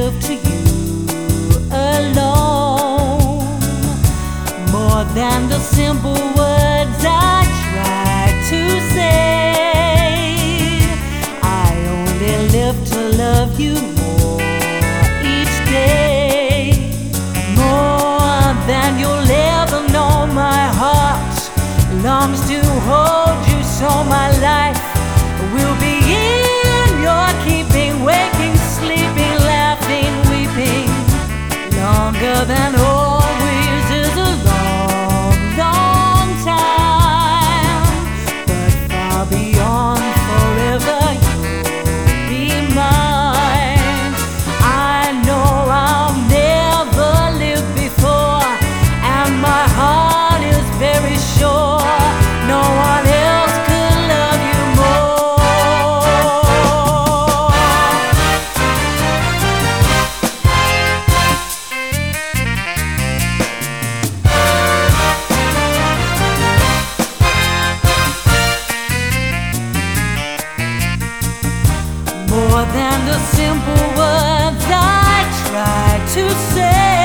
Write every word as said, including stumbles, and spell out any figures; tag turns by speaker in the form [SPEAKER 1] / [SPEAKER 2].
[SPEAKER 1] live to you alone. More than the simple words I try to say, I only live to love you more each day. More than you'll ever know, my heart longs to hold you, so my life will be in your keeping, waking, sleeping, laughing, weeping. Longer than always is a long, long time, but far beyond forever you'll be mine. I know I'll never live before, and my heart is very sure no one else could love you more. More than the simple words I try to say,